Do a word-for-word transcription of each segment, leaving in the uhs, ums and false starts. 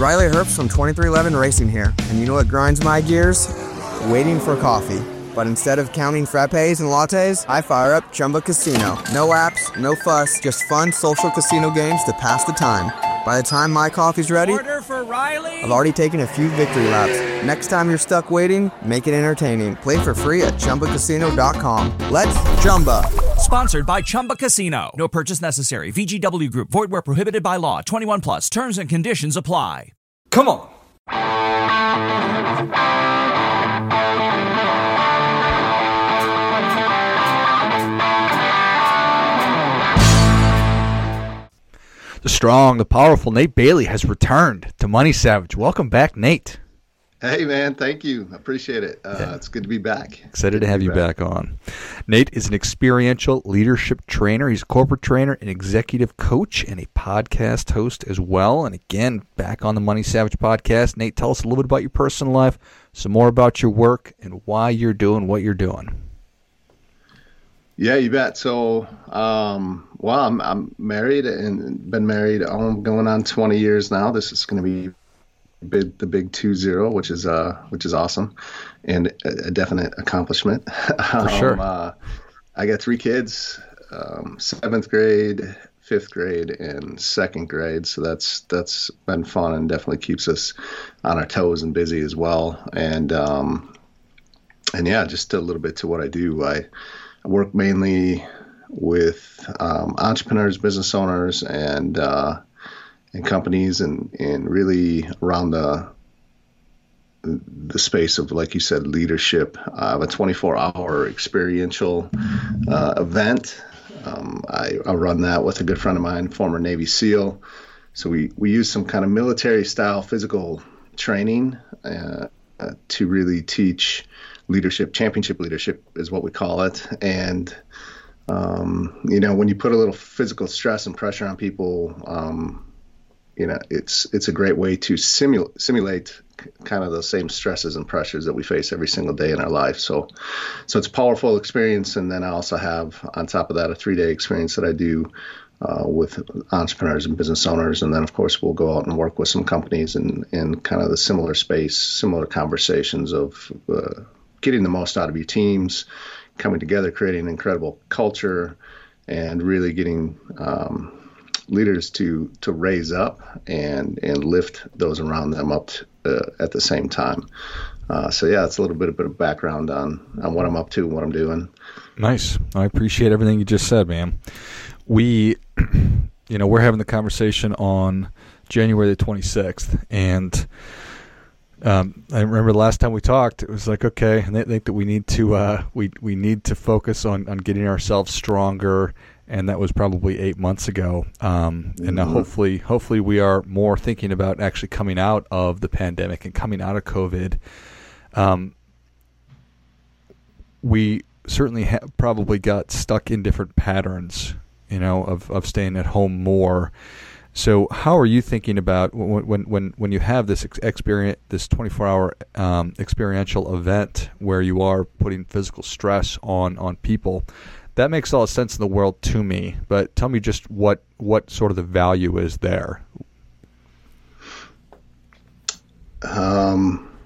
Riley Herbst from twenty-three eleven Racing here, and you know what grinds my gears? Waiting for coffee. But instead of counting frappes and lattes, I fire up Chumba Casino. No apps, no fuss, just fun social casino games to pass the time. By the time my coffee's ready, Order for Riley. I've already taken a few victory laps. Next time you're stuck waiting, make it entertaining. Play for free at Chumba Casino dot com. Let's Chumba. Sponsored by Chumba Casino. No purchase necessary. V G W Group. Void where prohibited by law. twenty-one plus. Terms and conditions apply. Come on. The strong, the powerful Nate Bailey has returned to Money Savage. Welcome back, Nate. Hey, man. Thank you. Appreciate it. Uh, yeah. It's good to be back. Excited to have you back. back on. Nate is an experiential leadership trainer. He's a corporate trainer, an executive coach, and a podcast host as well. And again, back on the Money Savage podcast. Nate, tell us a little bit about your personal life, some more about your work, and why you're doing what you're doing. Yeah, you bet. So, um, well, I'm, I'm married and been married um, going on twenty years now. This is going to be big, the big two zero, which is uh, which is awesome and a, a definite accomplishment. For sure. um, uh, I got three kids, um, seventh grade, fifth grade, and second grade. So that's that's been fun and definitely keeps us on our toes and busy as well. And um, and yeah, just a little bit to what I do. I I work mainly with um, entrepreneurs, business owners, and uh, and companies, and, and really around the the space of, like you said, leadership. I have a twenty-four hour experiential uh, event. Um, I, I run that with a good friend of mine, former Navy SEAL. So we, we use some kind of military-style physical training uh, uh, to really teach leadership. Championship leadership is what we call it. And, um, you know, when you put a little physical stress and pressure on people, um, you know, it's it's a great way to simul- simulate kind of the same stresses and pressures that we face every single day in our life. So, so it's a powerful experience. And then I also have, on top of that, a three-day experience that I do uh, with entrepreneurs and business owners. And then, of course, we'll go out and work with some companies in, in kind of the similar space, similar conversations of uh, getting the most out of your teams, coming together, creating an incredible culture, and really getting um, leaders to to raise up and and lift those around them up to, uh, at the same time. Uh, so yeah, it's a little bit, a bit of background on on what I'm up to and what I'm doing. Nice. I appreciate everything you just said, man. We, you know, we're having the conversation on January the twenty-sixth, and Um, I remember the last time we talked, it was like, okay, and I think that we need to uh, we we need to focus on, on getting ourselves stronger, and that was probably eight months ago. Um, and now hopefully hopefully we are more thinking about actually coming out of the pandemic and coming out of COVID. Um, we certainly ha- probably got stuck in different patterns, you know, of, of staying at home more. So how are you thinking about when when when, when you have this experience, this twenty-four hour um, experiential event where you are putting physical stress on, on people? That makes all the sense in the world to me, but tell me just what, what sort of the value is there. Um.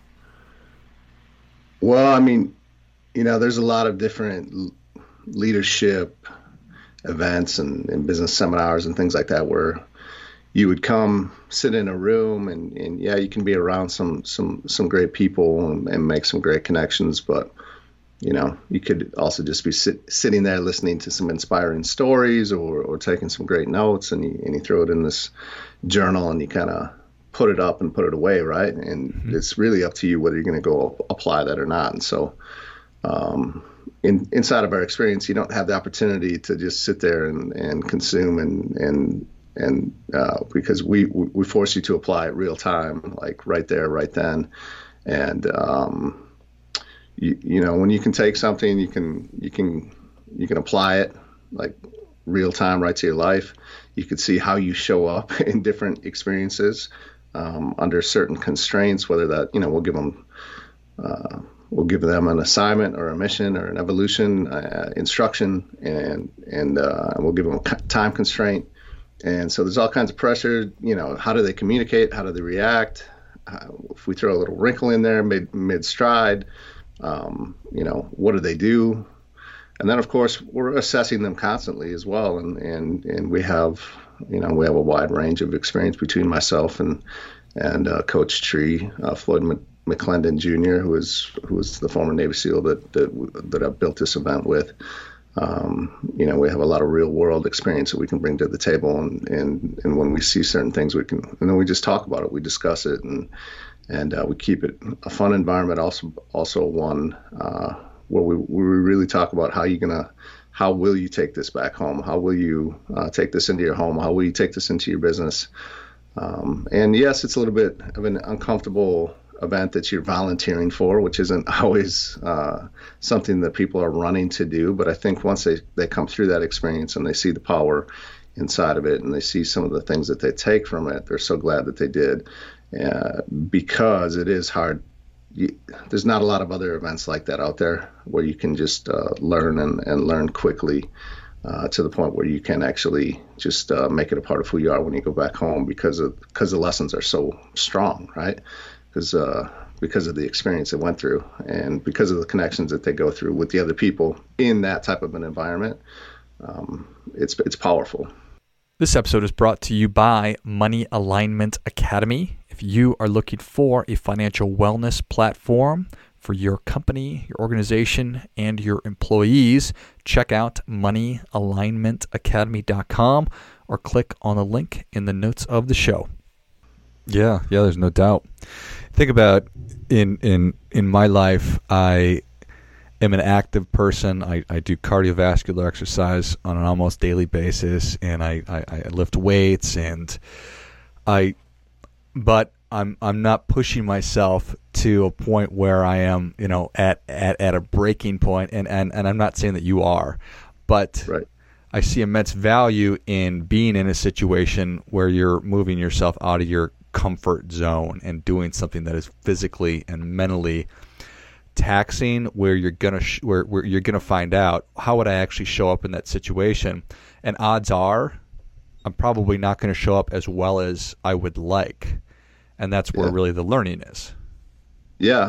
Well, I mean, you know, there's a lot of different leadership events and, and business seminars and things like that where you would come sit in a room and, and yeah, you can be around some some some great people and, and make some great connections, but you know, you could also just be sit, sitting there listening to some inspiring stories or, or taking some great notes, and you, and you throw it in this journal and you kind of put it up and put it away, right? And mm-hmm. It's really up to you whether you're going to go apply that or not. And so um In, inside of our experience, you don't have the opportunity to just sit there and, and consume and and and uh, because we we force you to apply it real time, like right there, right then. And um, you you know, when you can take something, you can you can you can apply it like real time, right to your life. You can see how you show up in different experiences um, under certain constraints. Whether that, you know, we'll give them. Uh, We'll give them an assignment or a mission or an evolution uh, instruction, and and uh, we'll give them a time constraint, And so there's all kinds of pressure. You know, how do they communicate? How do they react? Uh, if we throw a little wrinkle in there mid mid stride, um, you know, what do they do? And then, of course, we're assessing them constantly as well. And, and, and we have, you know, we have a wide range of experience between myself and and uh, Coach Tree, uh, Floyd McClendon Junior, who is who is the former Navy SEAL that that, that I've built this event with. Um, you know, we have a lot of real world experience that we can bring to the table, and, and, and when we see certain things, we can, and then we just talk about it, we discuss it, and and uh, we keep it a fun environment. Also, also one uh, where we where we really talk about how you're gonna, how will you take this back home? How will you uh, take this into your home? How will you take this into your business? Um, and yes, it's a little bit of an uncomfortable event that you're volunteering for, which isn't always uh, something that people are running to do. But I think once they, they come through that experience and they see the power inside of it, and they see some of the things that they take from it, they're so glad that they did, uh, because it is hard. You, there's not a lot of other events like that out there where you can just uh, learn and, and learn quickly uh, to the point where you can actually just uh, make it a part of who you are when you go back home, because of because the lessons are so strong, right? Because uh, because of the experience they went through, and because of the connections that they go through with the other people in that type of an environment, um, it's it's powerful. This episode is brought to you by Money Alignment Academy. If you are looking for a financial wellness platform for your company, your organization, and your employees, check out money alignment academy dot com or click on the link in the notes of the show. Yeah, yeah, there's no doubt. Think about in in in my life, I am an active person. I, I do cardiovascular exercise on an almost daily basis, and I, I, I lift weights, and I but I'm I'm not pushing myself to a point where I am, you know, at, at, at a breaking point, and, and, and I'm not saying that you are, but right. I see immense value in being in a situation where you're moving yourself out of your comfort zone and doing something that is physically and mentally taxing, where you're gonna sh- where, where you're gonna find out, how would I actually show up in that situation, and odds are I'm probably not going to show up as well as I would like, and that's where yeah. really the learning is. Yeah,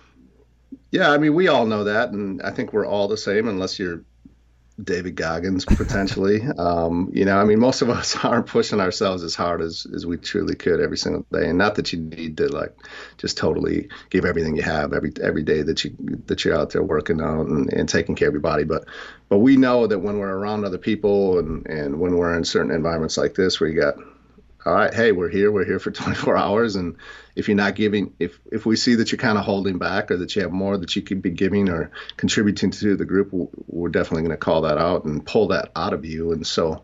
yeah. I mean, we all know that, and I think we're all the same, unless you're David Goggins potentially. um, you know, I mean, most of us aren't pushing ourselves as hard as, as we truly could every single day. And not that you need to like just totally give everything you have every every day that you that you're out there working out and, and taking care of your body. But but we know that when we're around other people and, and when we're in certain environments like this where you got, all right, hey, we're here, we're here for twenty-four hours. And if you're not giving, if, if we see that you're kind of holding back, or that you have more that you could be giving or contributing to the group, we're definitely going to call that out and pull that out of you. And so,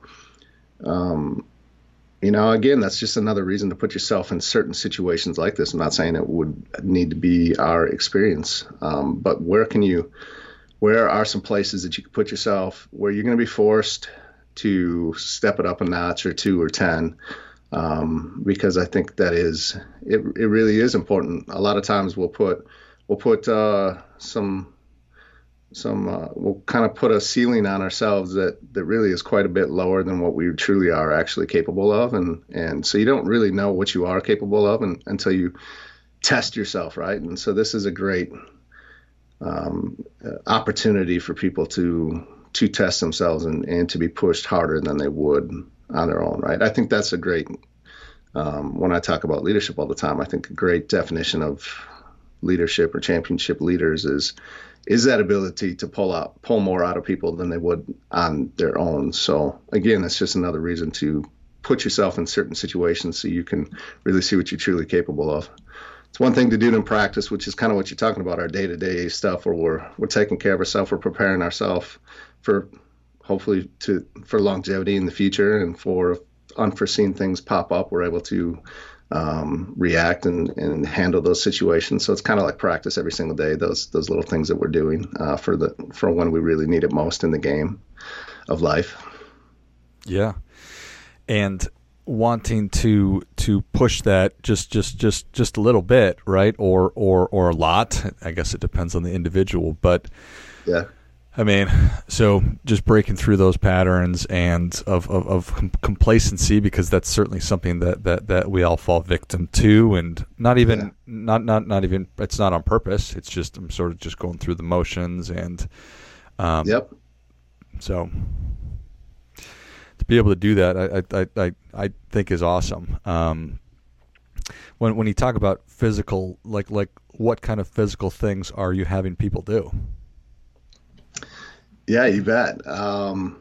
um, you know, again, that's just another reason to put yourself in certain situations like this. I'm not saying it would need to be our experience, um, but where can you, where are some places that you can put yourself where you're going to be forced to step it up a notch or two or ten? Um, because I think that is, it, it really is important. A lot of times we'll put, we'll put, uh, some, some, uh, we'll kind of put a ceiling on ourselves that, that really is quite a bit lower than what we truly are actually capable of. And, and so you don't really know what you are capable of and, until you test yourself. Right. And so this is a great, um, opportunity for people to, to test themselves and, and to be pushed harder than they would on their own, right? I think that's a great, um, when I talk about leadership all the time, I think a great definition of leadership or championship leaders is is that ability to pull out, pull more out of people than they would on their own. So again, it's just another reason to put yourself in certain situations so you can really see what you're truly capable of. It's one thing to do it in practice, which is kind of what you're talking about, our day-to-day stuff where we're we're taking care of ourselves, we're preparing ourselves for hopefully to for longevity in the future, and for unforeseen things pop up, we're able to um, react and, and handle those situations. So it's kind of like practice every single day, those those little things that we're doing uh, for the for when we really need it most in the game of life. Yeah. And wanting to to push that just just just just a little bit, right? Or or or a lot. I guess it depends on the individual, but yeah. I mean, so just breaking through those patterns and of, of, of com- complacency, because that's certainly something that, that, that we all fall victim to, and not even yeah. not, not not even it's not on purpose. It's just I'm sort of just going through the motions, and um, yep. So to be able to do that, I I, I, I think is awesome. Um, when when you talk about physical, like like what kind of physical things are you having people do? Yeah, you bet. Um,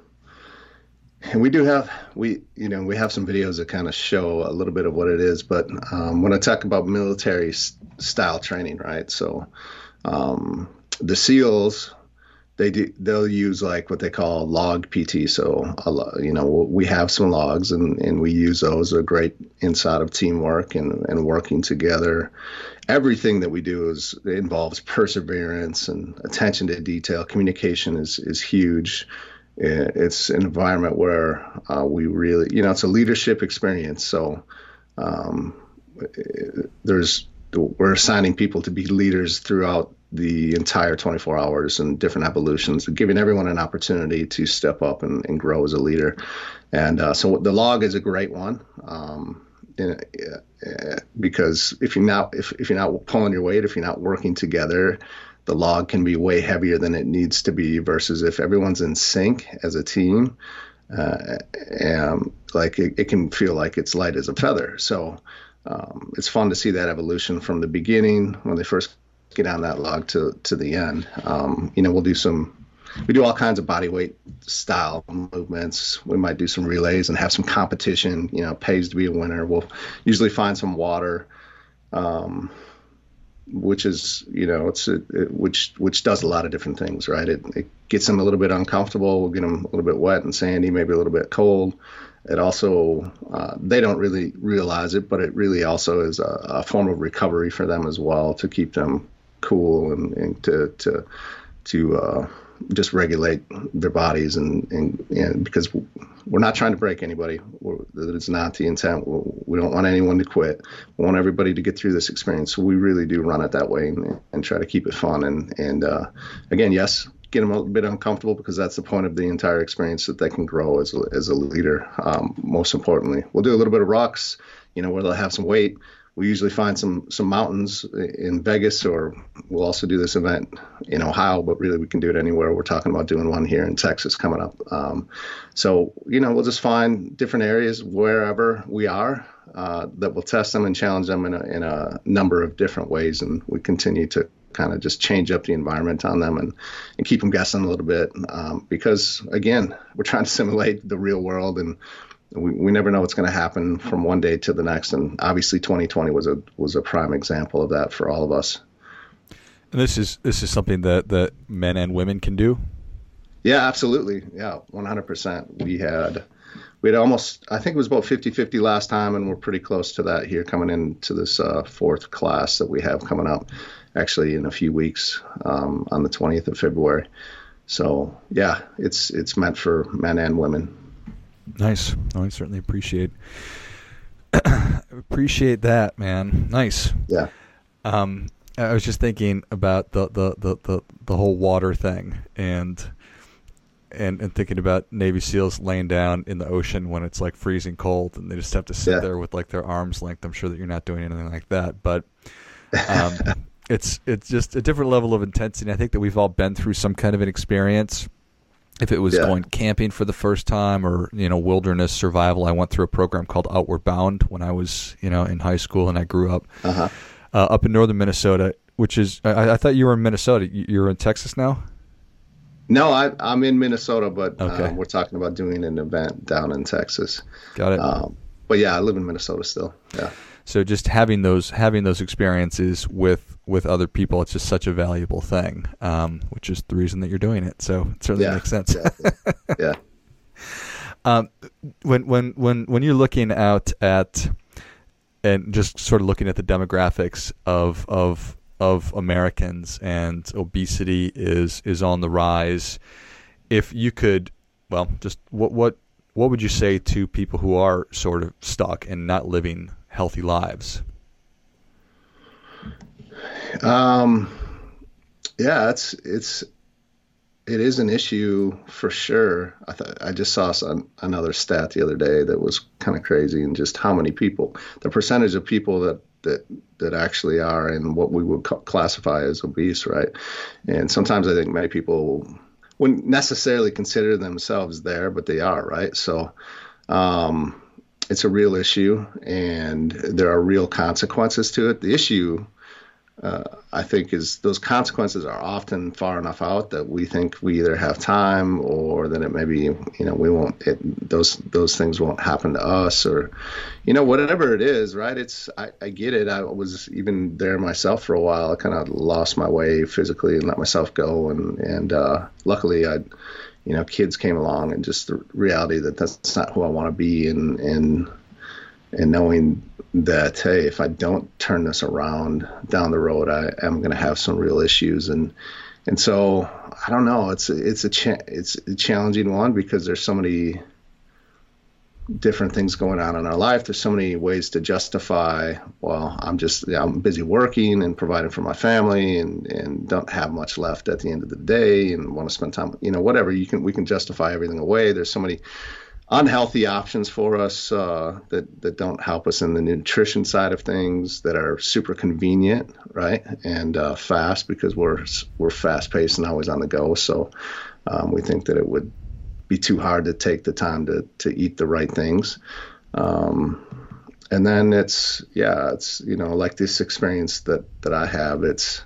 and we do have, we, you know, we have some videos that kind of show a little bit of what it is, but um, when I talk about military s- style training, right? So um, the SEALs, they do, they'll use like what they call log P T. So, a lo- you know, we have some logs and, and we use those. They're great inside of teamwork and, and working together. Everything that we do is involves perseverance and attention to detail. Communication is, is huge. It's an environment where uh, we really, you know, it's a leadership experience. So um, there's, we're assigning people to be leaders throughout the entire twenty-four hours and different evolutions, giving everyone an opportunity to step up and, and grow as a leader. And uh, so the log is a great one. Um, in, uh, because if you're not if, if you're not pulling your weight, if you're not working together, the log can be way heavier than it needs to be, versus if everyone's in sync as a team, uh, and like it, it can feel like it's light as a feather. So um, it's fun to see that evolution from the beginning when they first get on that log to to the end. Um, you know, we'll do some we do all kinds of body weight style movements. We might do some relays and have some competition, you know, pays to be a winner. We'll usually find some water, um, which is, you know, it's it, it, which which does a lot of different things, right? It, it gets them a little bit uncomfortable. We'll get them a little bit wet and sandy, maybe a little bit cold. It also, uh, they don't really realize it, but it really also is a, a form of recovery for them as well, to keep them cool and, and to to to uh, just regulate their bodies, and, and and because we're not trying to break anybody. That is not the intent. We don't want anyone to quit. We want everybody to get through this experience. So we really do run it that way, and, and try to keep it fun. And and uh, again, yes, get them a bit uncomfortable, because that's the point of the entire experience, that they can grow as a, as a leader. Um, most importantly, we'll do a little bit of rocks, you know, where they'll have some weight. We usually find some some mountains in Vegas, or we'll also do this event in Ohio, but really we can do it anywhere. We're talking about doing one here in Texas coming up. Um, so, you know, we'll just find different areas wherever we are uh, that will test them and challenge them in a, in a number of different ways. And we continue to kind of just change up the environment on them and, and keep them guessing a little bit, um, because, again, we're trying to simulate the real world, and We, we never know what's going to happen from one day to the next, and obviously twenty twenty was a was a prime example of that for all of us. And this is this is something that, that men and women can do? Yeah, absolutely. Yeah, one hundred percent. We had we had almost, I think it was about fifty-fifty last time, and we're pretty close to that here coming into this uh, fourth class that we have coming up actually in a few weeks, um, on the twentieth of February. So yeah, it's it's meant for men and women. Nice. Oh, I certainly appreciate appreciate that, man. Nice. Yeah. Um, I was just thinking about the, the, the, the, the whole water thing, and and and thinking about Navy SEALs laying down in the ocean when it's like freezing cold, and they just have to sit yeah. there with like their arms length. I'm sure that you're not doing anything like that, but um, it's it's just a different level of intensity. I think that we've all been through some kind of an experience. If it was yeah. going camping for the first time, or, you know, wilderness survival. I went through a program called Outward Bound when I was, you know, in high school, and I grew up uh-huh. uh, up in northern Minnesota, which is, I, I thought you were in Minnesota. You're in Texas now? No, I, I'm in Minnesota, but okay. um, we're talking about doing an event down in Texas. Got it. Um, but yeah, I live in Minnesota still. Yeah. So just having those having those experiences with, with other people, it's just such a valuable thing, um, which is the reason that you're doing it. So it certainly yeah, makes sense. yeah. yeah. Um, when when when when you're looking out at, and just sort of looking at the demographics of of of Americans, and obesity is is on the rise, if you could, well, just what what what would you say to people who are sort of stuck and not living healthy lives? Um, yeah, it's, it's, it is an issue for sure. I th- I just saw some, another stat the other day that was kind of crazy, and just how many people, the percentage of people that that that actually are in what we would ca- classify as obese, right? And sometimes I think many people wouldn't necessarily consider themselves there, but they are, right? So um, it's a real issue, and there are real consequences to it. The issue, uh, I think, is those consequences are often far enough out that we think we either have time, or that it maybe, you know, we won't, it, those those things won't happen to us, or, you know, whatever it is, right? It's, I, I get it. I was even there myself for a while. I kind of lost my way physically and let myself go. And, and uh, luckily, I, you know, kids came along, and just the reality that that's not who I want to be. And, and, and knowing that, hey, if I don't turn this around down the road, I am going to have some real issues. And, and so I don't know, it's, a, it's a, cha- it's a challenging one, because there's so many different things going on in our life. There's so many ways to justify, well, I'm just, yeah, I'm busy working and providing for my family, and, and don't have much left at the end of the day, and want to spend time, you know, whatever. You can, we can justify everything away. There's so many unhealthy options for us uh, that, that don't help us in the nutrition side of things, that are super convenient, right? And uh, fast, because we're, we're fast paced and always on the go. So um, we think that it would be too hard to take the time to, to eat the right things. Um, and then it's, yeah, it's, you know, like this experience that, that I have, it's,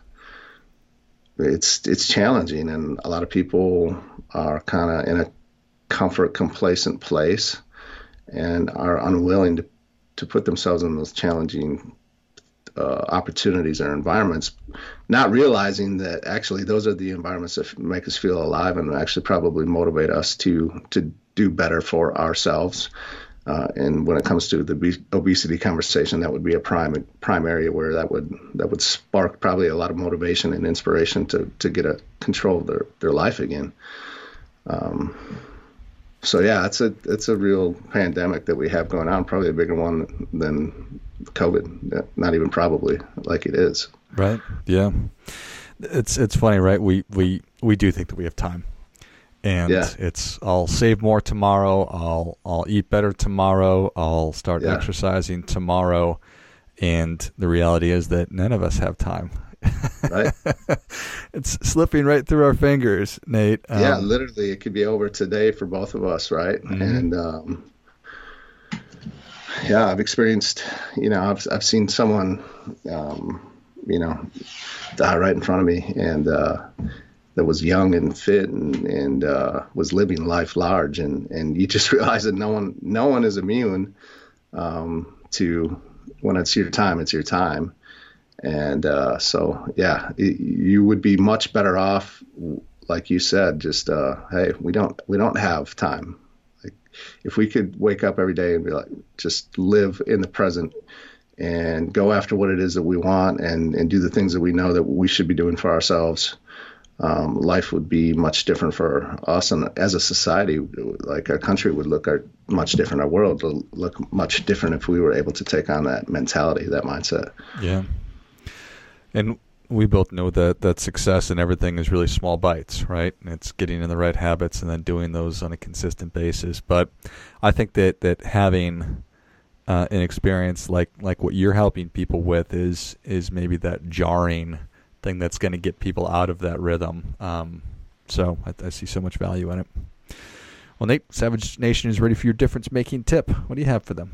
it's, it's challenging. And a lot of people are kind of in a comfort, complacent place, and are unwilling to, to put themselves in those challenging uh, opportunities or environments, not realizing that actually those are the environments that make us feel alive, and actually probably motivate us to to do better for ourselves. Uh, and when it comes to the obesity conversation, that would be a prime prime area where that would that would spark probably a lot of motivation and inspiration to to get a control of their, their life again. Um, So yeah, it's a it's a real pandemic that we have going on, probably a bigger one than COVID. Not even probably, like it is. Right. Yeah. It's it's funny, right? We we, we do think that we have time, and yeah. it's I'll save more tomorrow. I'll I'll eat better tomorrow. I'll start yeah. exercising tomorrow, and the reality is that none of us have time. Right. It's slipping right through our fingers, Nate. Um, yeah, literally, it could be over today for both of us, right? Mm-hmm. And um, yeah, I've experienced, you know, I've I've seen someone, um, you know, die right in front of me, and uh, that was young and fit, and and uh, was living life large, and and you just realize that no one no one is immune um, to, when it's your time, it's your time. And uh, so, yeah, it, you would be much better off, like you said, just, uh, hey, we don't we don't have time. Like, if we could wake up every day and be like, just live in the present and go after what it is that we want, and, and do the things that we know that we should be doing for ourselves, um, life would be much different for us. And as a society, like, our country would look much different. Our world would look much different if we were able to take on that mentality, that mindset. Yeah. And we both know that, that success and everything is really small bites, right? And it's getting in the right habits and then doing those on a consistent basis. But I think that, that having uh, an experience like, like what you're helping people with is is maybe that jarring thing that's going to get people out of that rhythm. Um, so I, I see so much value in it. Well, Nate, Savage Nation is ready for your difference-making tip. What do you have for them?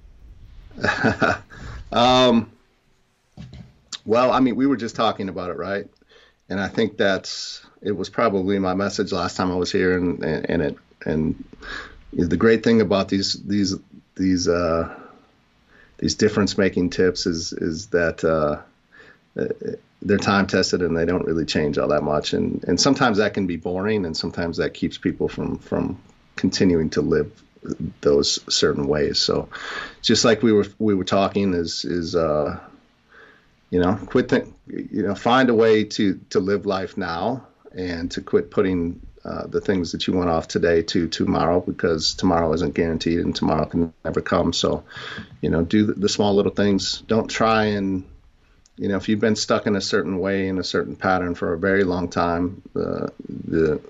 um. Well, I mean, we were just talking about it, right? And I think that's, it was probably my message last time I was here, and, and, and it, and the great thing about these, these, these, uh, these difference making tips is, is that, uh, they're time tested, and they don't really change all that much. And, and sometimes that can be boring, and sometimes that keeps people from, from continuing to live those certain ways. So just like we were, we were talking is, is, uh, You know, quit. Th- you know, find a way to to live life now, and to quit putting uh, the things that you want off today to tomorrow, because tomorrow isn't guaranteed, and tomorrow can never come. So, you know, do the, the small little things. Don't try and, you know, if you've been stuck in a certain way, in a certain pattern for a very long time, uh, the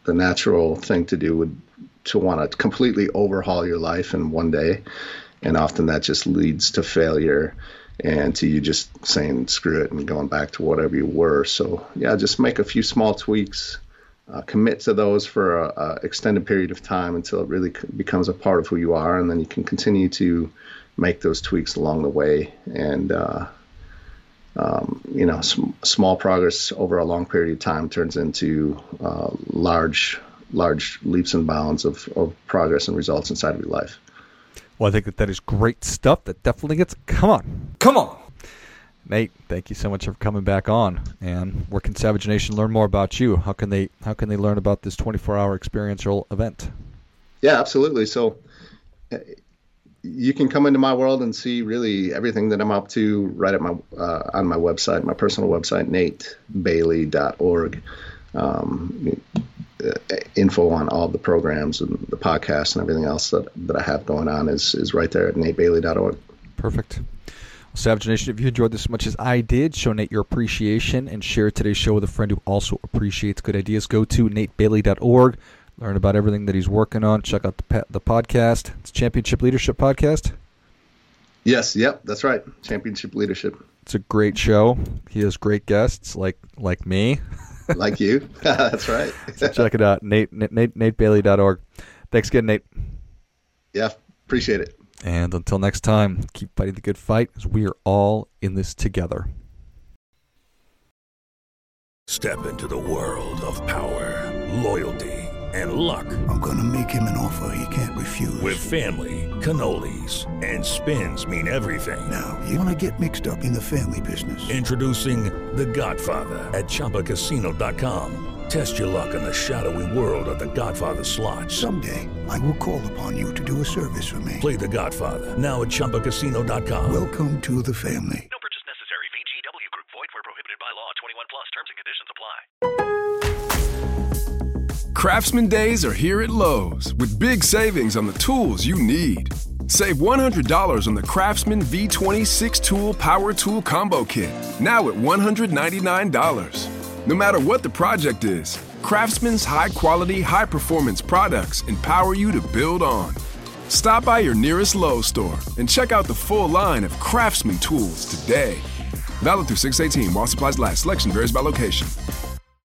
the natural thing to do would to want to completely overhaul your life in one day. And often that just leads to failure and to you just saying, screw it, and going back to whatever you were. So yeah, just make a few small tweaks, uh, commit to those for a, a extended period of time until it really becomes a part of who you are. And then you can continue to make those tweaks along the way. And, uh, um, you know, sm- small progress over a long period of time turns into uh, large, large leaps and bounds of, of progress and results inside of your life. Well, I think that that is great stuff. That definitely gets, come on, come on. Nate, thank you so much for coming back on. And where can Savage Nation learn more about you? How can they how can they learn about this twenty-four hour experiential event? Yeah, absolutely. So uh, you can come into my world and see really everything that I'm up to right at my uh, on my website, my personal website, nate bailey dot org. Um, uh, info on all the programs and the podcasts and everything else that, that I have going on is, is right there at nate bailey dot org. Perfect. Savage Nation, if you enjoyed this as much as I did, show Nate your appreciation and share today's show with a friend who also appreciates good ideas. Go to nate bailey dot org, learn about everything that he's working on. Check out the the podcast. It's Championship Leadership Podcast. Yes, yep, that's right. Championship Leadership. It's a great show. He has great guests like like me. Like you. That's right. So check it out, Nate, Nate, nate bailey dot org. Thanks again, Nate. Yeah, appreciate it. And until next time, keep fighting the good fight, as we are all in this together. Step into the world of power, loyalty, and luck. I'm going to make him an offer he can't refuse. With family, cannolis, and spins mean everything. Now, you want to get mixed up in the family business. Introducing The Godfather at Chumba Casino dot com. Test your luck in the shadowy world of The Godfather slot. Someday, I will call upon you to do a service for me. Play The Godfather now at Chumba Casino dot com. Welcome to the family. No purchase necessary. V G W Group. Void where prohibited by law. twenty-one plus. Terms and conditions apply. Craftsman Days are here at Lowe's with big savings on the tools you need. Save one hundred dollars on the Craftsman V twenty-six Tool Power Tool Combo Kit, now at one hundred ninety-nine dollars. No matter what the project is, Craftsman's high-quality, high-performance products empower you to build on. Stop by your nearest Lowe's store and check out the full line of Craftsman tools today. Valid through six eighteen while supplies last. Selection varies by location.